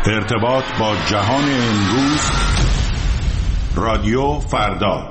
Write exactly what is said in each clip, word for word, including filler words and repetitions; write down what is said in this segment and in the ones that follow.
ارتباط با جهان امروز، رادیو فردا.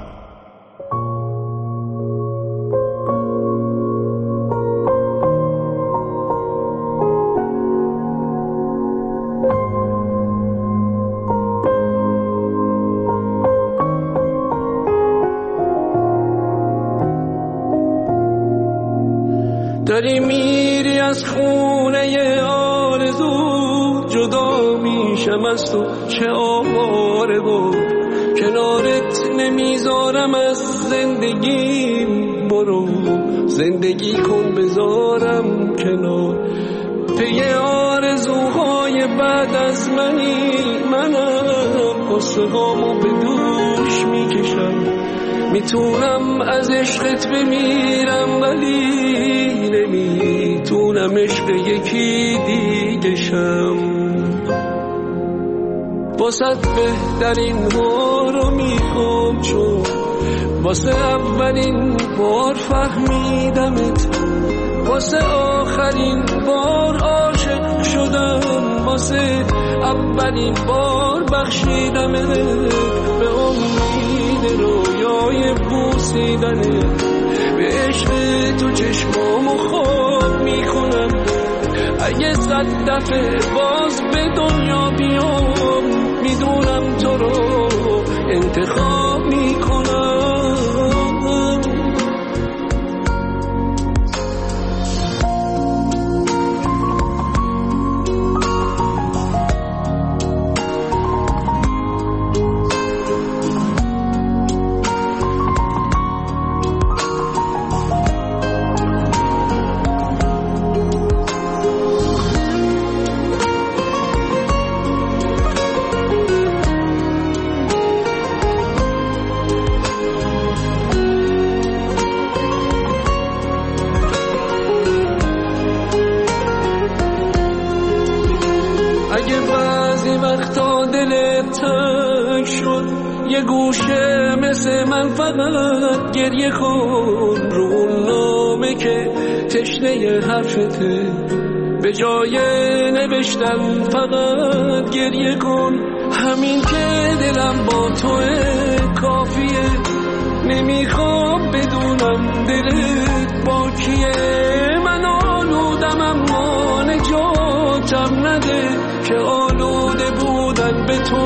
داری میری از خونه آرزو، جدا میشم از تو چه آواره بود، کنارت نمیذارم از زندگیم، برو زندگی کن بذارم کنار. پی آرزوهای بعد از منی، منم قصه هامو به دوش میکشم، میتونم از عشقت بمیرم ولی نمیتونم عشق یکی دیگه شم. واسه بهترین ها رو میخوام، چون واسه اولین بار فهمیدمت، واسه آخرین بار عاشق شدم، واسه اولین بار بخشیدمت، به امید رویای بوسیدنت، به عشق تو چشمامو خواب میکنم. اگه صد دفعه باز به دنیا بیام، میدونم تو رو انتخاب میکنم. یه گوشه مثل من فقط گریه کن، رو اون نامه که تشنه حرفته، به جای نوشتن فقط گریه کن. همین که دلم با توه کافیه، نمیخوام بدونم دلت با کیه. من آلودم اما نجاتم نده، که آلوده بودن به تو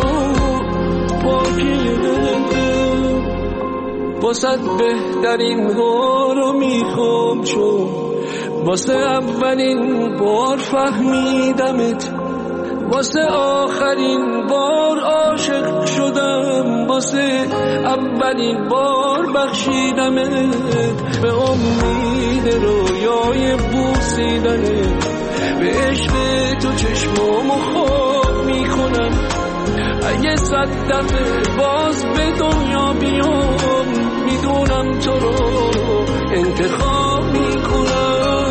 واسه بهترین ها رو میخوام، چون واسه اولین بار فهمیدمت، واسه آخرین بار عاشق شدم، واسه اولین بار بخشیدمت، به امید رویای بوسیدنت، به عشق تو چشمامو خواب میکنم. اگه صد دفعه باز به دنیا بیام، میدونم تو رو انتخاب میکنم.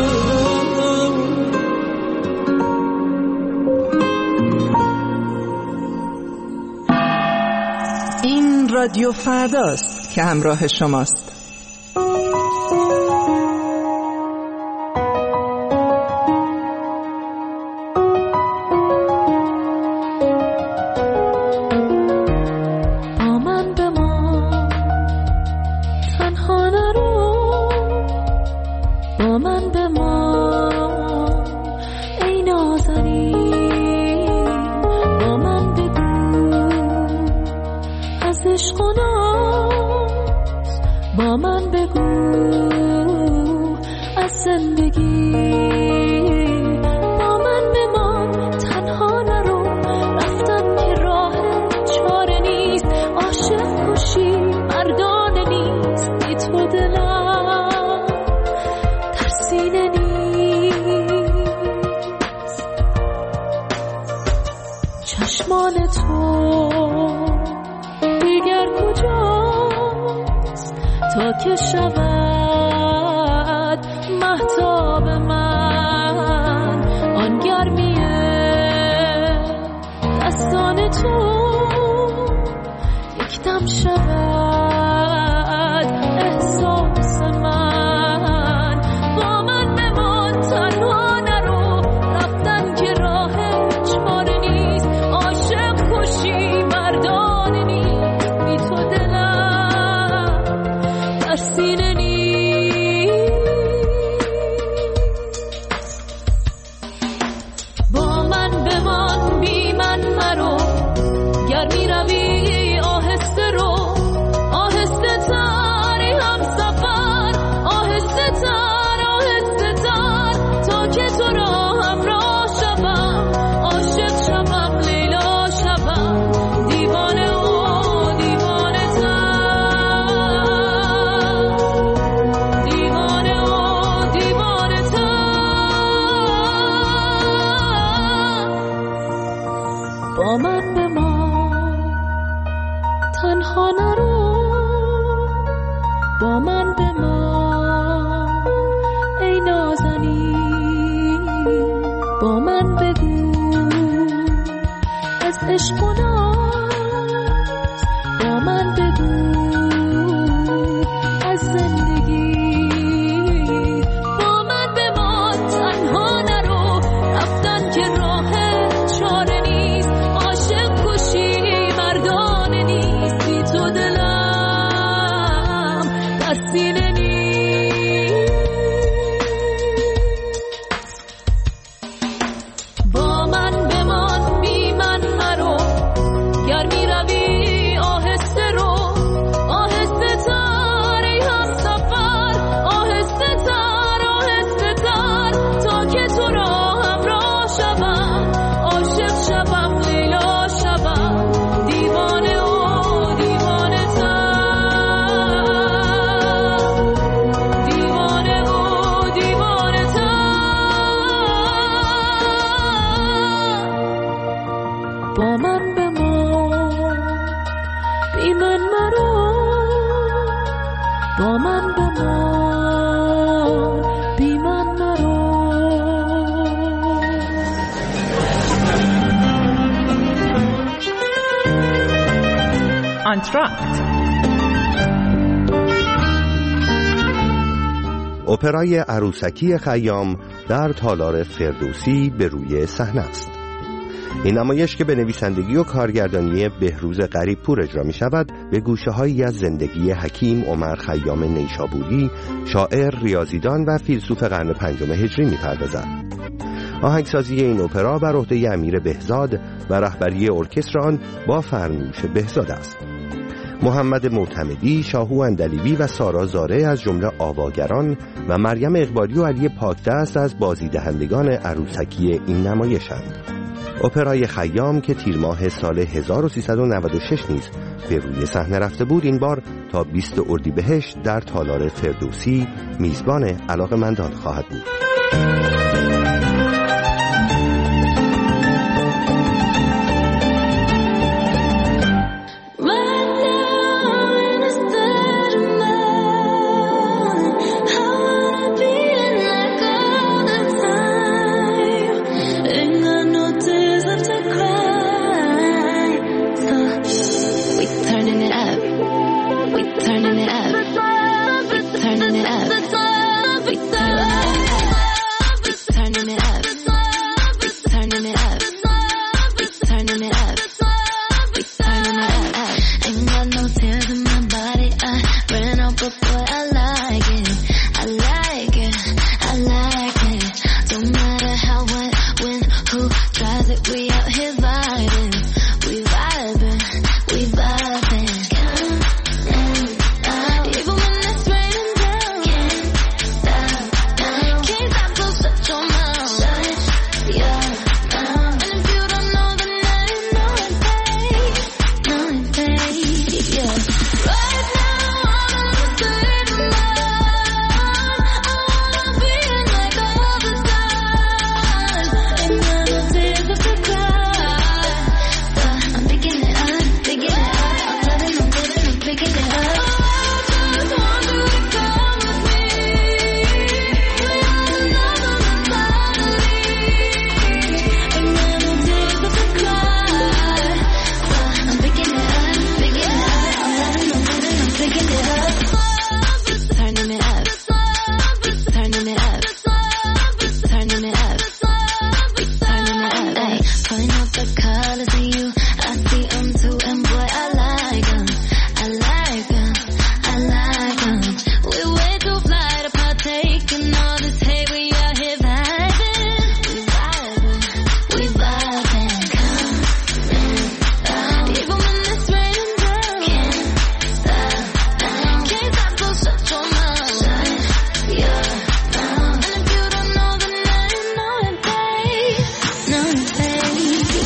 این رادیو فرداست که همراه شماست. تنها نرو، رفتن که راه چاره نیست. گر می روی آهسته رو آهسته تری هم سفر آهسته تر آهسته تر تا که تو را همراه شوم عاشق شوم لیلا شوم دیوانه و دیوانه تر دیوانه و دیوانه تر با من بمان تنها نرو با من بمان ای نازنین با من بگو از عشق و ناز با من بگو از زندگی با من بمان تنها نرو رفتن که راه چاره نیست عاشق کشی مردانه نیست بی تو دلم در سینه نیست با من بمان بی من مرو گر می روی آهسته رو آهسته تر ای هم سفر آهسته تر آهسته تر تا که تو را همراه شوم عاشق شوم لیلا شوم دیوانه و دیوانه تر دیوانه و دیوانه تر با من بمان بی من مرو با من بمان بی من مرو آنتراکت. اپرای عروسکی خیام در تالار فردوسی به روی صحنه است. این نمایش که به نویسندگی و کارگردانی بهروز غریبپور اجرا می شود به گوشه هایی از زندگی حکیم عمر خیام نیشابوری، شاعر، ریاضیدان و فیلسوف قرن پنجم هجری می پردازد. آهنگسازی این اپرا بر عهده امیر بهزاد و رهبری ارکستر آن با فرنوش بهزاد است. محمد معتمدی، شاهو اندلیبی و سارا زاره از جمله آواگران و مریم اقبالی و علی پاکدست از بازیدهندگان عروسکی این نمایشند. اپرای خیام که تیر ماه سال هزار و سیصد و نود و شش نیز به روی صحنه رفته بود این بار تا بیست اردیبهشت در تالار فردوسی میزبان علاقه‌مندان خواهد بود.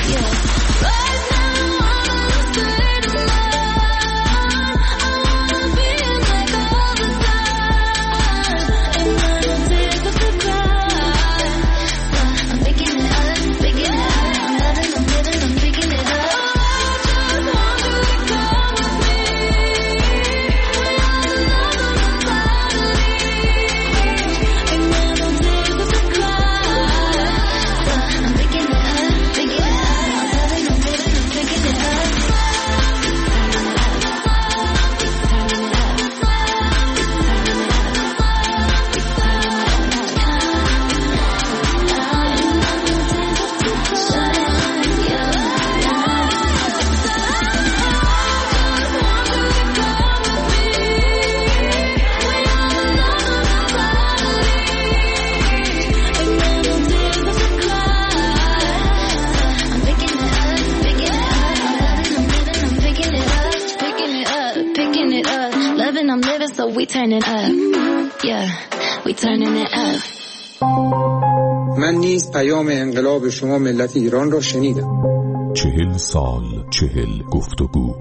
We turning up, yeah, we turning it up. من نیز پیام انقلاب شما ملت ایران را شنیدم. چهل سال چهل گفتگو.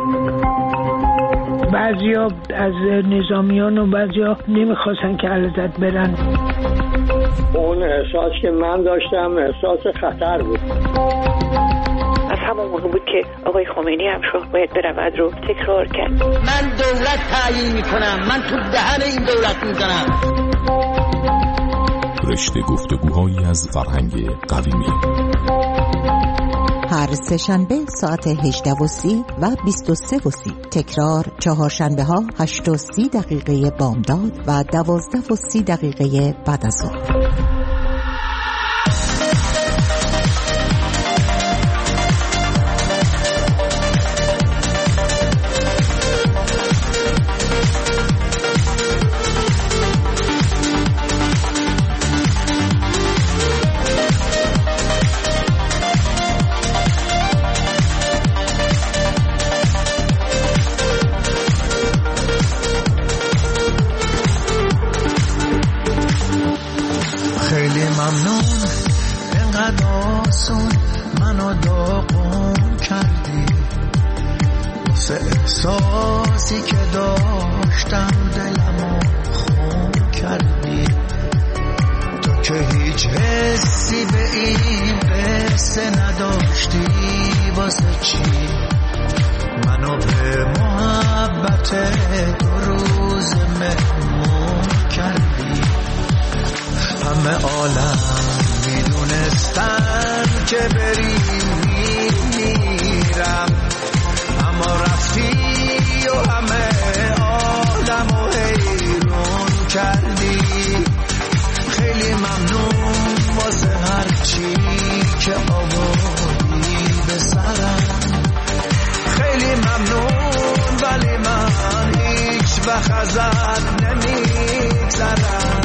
بعضیا از نظامیان و بعضیا نمیخواستن که علیزاده برن. اون احساس که من داشتم احساس خطر بود. از همون موقع بود که آقای خمینی هم شد باید برود رو تکرار کرد. من دولت تعیین میکنم، من تو دهن این دولت میزنم. رشته گفتگوهایی از فرهنگ قدیمی. هر سه‌شنبه ساعت هجده و سی و بیست و سه و سی. تکرار چهارشنبه ها هشت و سی دقیقه بامداد و دوازده و سی دقیقه بعد از ظهر. احساسی که داشتم دلمو خون کردی، تو که هیچ حسی به این قصه نداشتی، واسه چی منو به محبت دو روز مهمون کردی؟ همه عالم میدونستن که بری میرم، اما رفتی و همه عالمو حیرون کردی. خیلی ممنون واسه هر چی که آوردی به سرم، خیلی ممنون ولی من هیچ وقت ازت نمیگذرم.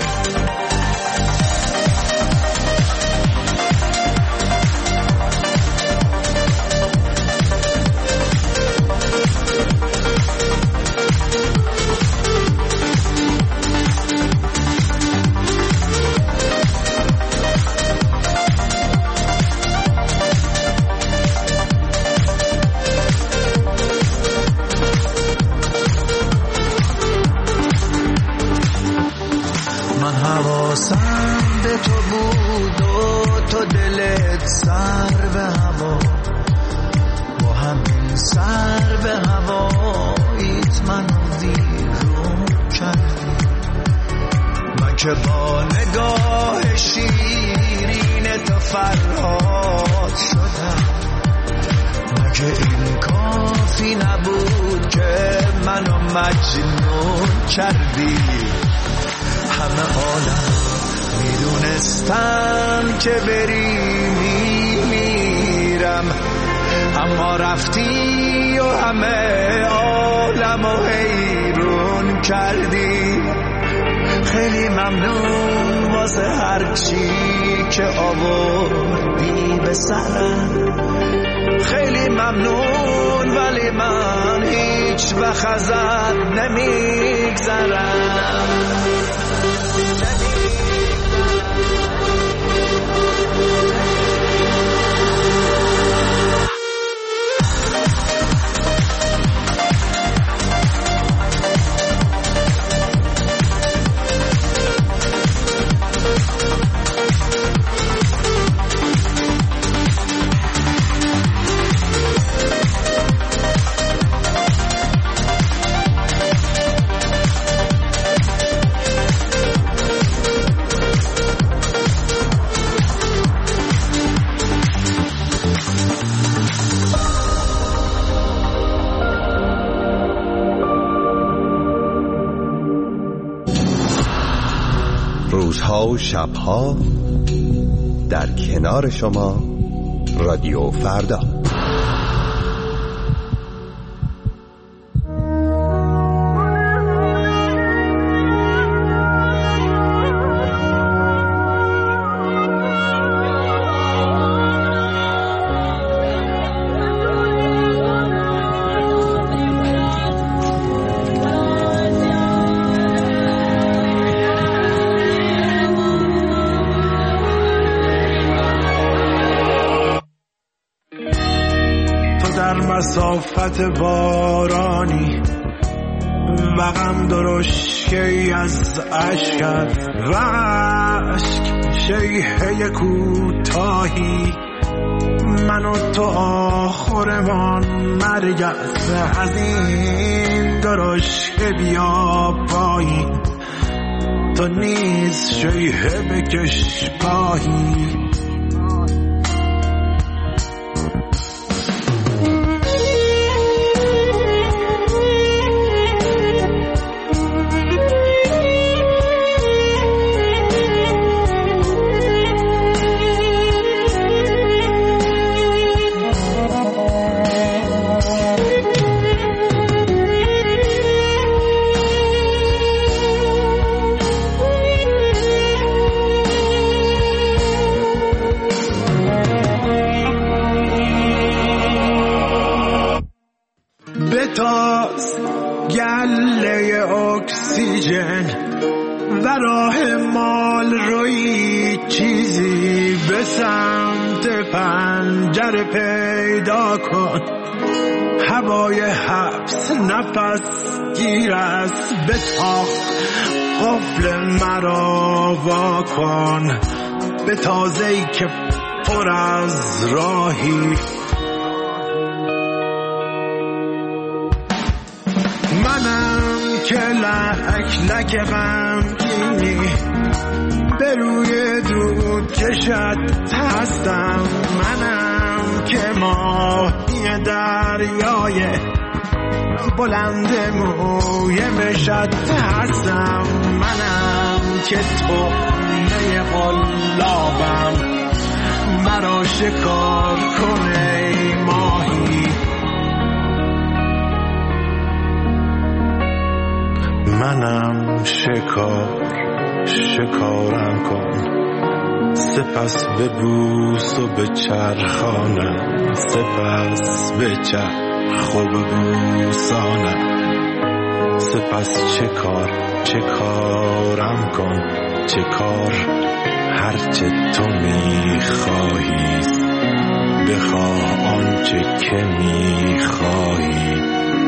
حواسم به تو بود و تو دلت سر به هوا، با همین سر به هواییت منو ویرون کردی. من که با نگاه شیرین تو فرهاد شدم، مگه این کافی نبود که منو مجنون کردی؟ همه عالم میدونستم که بری میمیرم، اما رفتی و همه عالمو حیرون کردی. خیلی ممنون واسه هر چی که آوردی به سرم، خیلی ممنون ولی من هیچ وقت ازت نمیگذرم. و شبها در کنار شما رادیو فردا. مسافت بارانی و غم درشکی از عشقت و عشق شیهه کوتاهی، من و تو آخرمان مرگ است، از این درشک بیا پایین، تو نیز شیهه بکش پاهی. بتاز گله اکسیژن و راه مال روی چیزی به سمت پنجره پیدا کن، هوای حبس نفس گیر است، بتاخ قفل مرا وا کن، به تازه‌ای که پر از راهی. منم که لک لک غمگینی به روی دود کشت هستم، منم که ماهی دریای بلند موی مشت هستم، منم که طعمه قلابم، مرا شکار کنه ماهی. منم شکار شکارم کن، سپس ببوس و به چرخانم، سپس به چرخ و ببوسانم، سپس چه کار چه کارم کن، چه کار هرچه تو میخواهی، بخواه آنچه که میخواهی.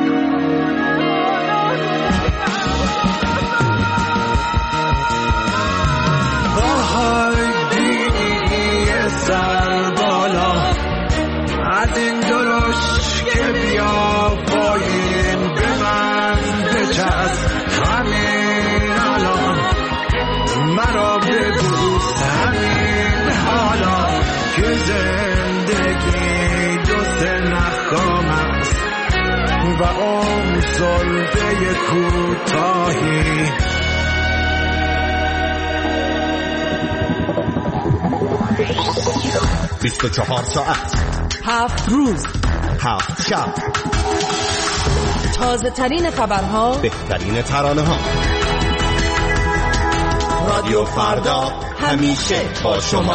سر بالا از این درشت که بیا پایین، به من بچسب همین الان، مرا ببوس همین حالا، که زندگی دوست نخام است و اون سلطه کوتاهی. بیست و چهار ساعت، هفت روز، هفت شب، تازه ترین خبرها، بهترین ترانه ها. رادیو فردا همیشه با شما.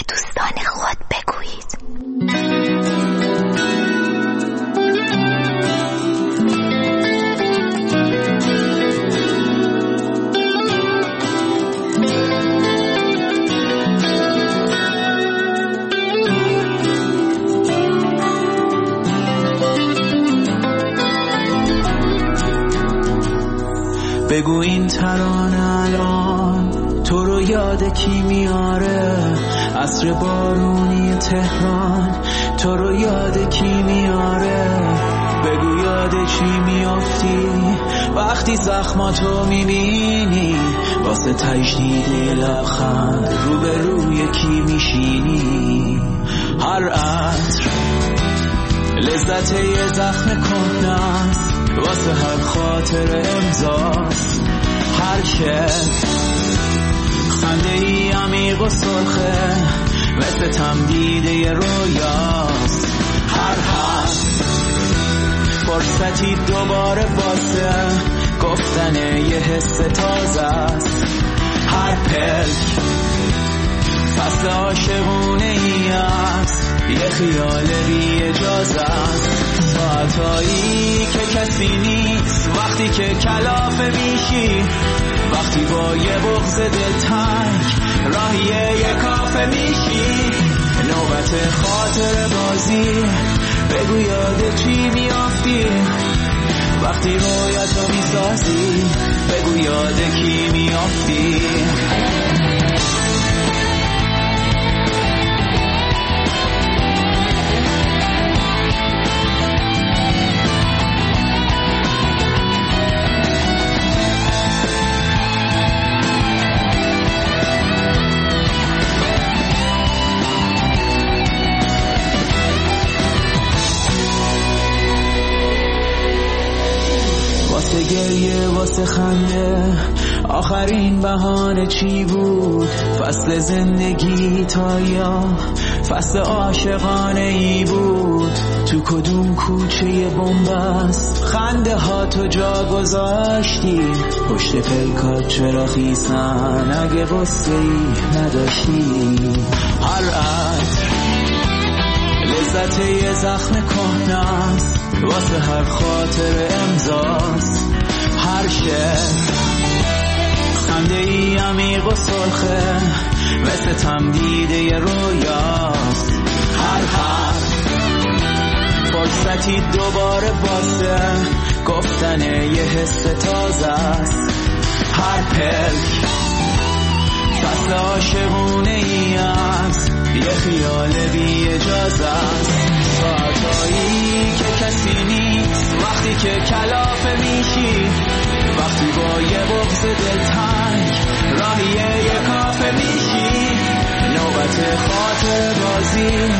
دوستان خود بگویید. بگو این ترانه الان تو رو یاد کی میاره؟ عصر بارونی تهران تو رو یاد کی میاره؟ بگو یاد چی میافتی وقتی زخماتو میبینی؟ واسه تجدید لبخند رو به روی کی میشینی؟ هر عطر لذت یه زخم کهنه‌ست، واسه هر خاطر امضاست. هر شب خنده ای عمیق و سرخه مثل تمدیده رویاست. هر حرف فرصتی دوباره واسه گفتن یه حس تازه است. هر پلک فصل عاشقونه ای است، یه خیال بی اجازه است. ساعتایی که کسی نیست وقتی که کلافه میشی، وقتی با یه بغض دلتنگ راهی یه کافه میشی. نوبت خاطر بازی بگو یاد چی میافتی وقتی رویاتو میسازی؟ بگو یاد کی میافتی؟ واسه گریه واسه خنده آخرین بهانه چی بود؟ فصل زندگی تا یا فصل عاشقانه ای بود؟ تو کدوم کوچه بنبست خنده ها تو جا گذاشتی؟ پشت پلکات چرا خیسن اگه غصه ای نداشتی؟ هر عطر لذت یه زخم کهنه‌ست، واسه هر خاطر امضاست. هر شب خنده ای عمیق و سرخه مثل تمدیده رویاست. هر حرف فرصتی دوباره واسه گفتن یه حس تازه است. هر پلک فصل عاشقونه ای است، یه خیال بی اجازه است. ساعتایی که کسی نیست وقتی که کلافه میشی، وقتی با یه بغض دلتنگ راهی یه کافه میشی. نوبت خاطر بازی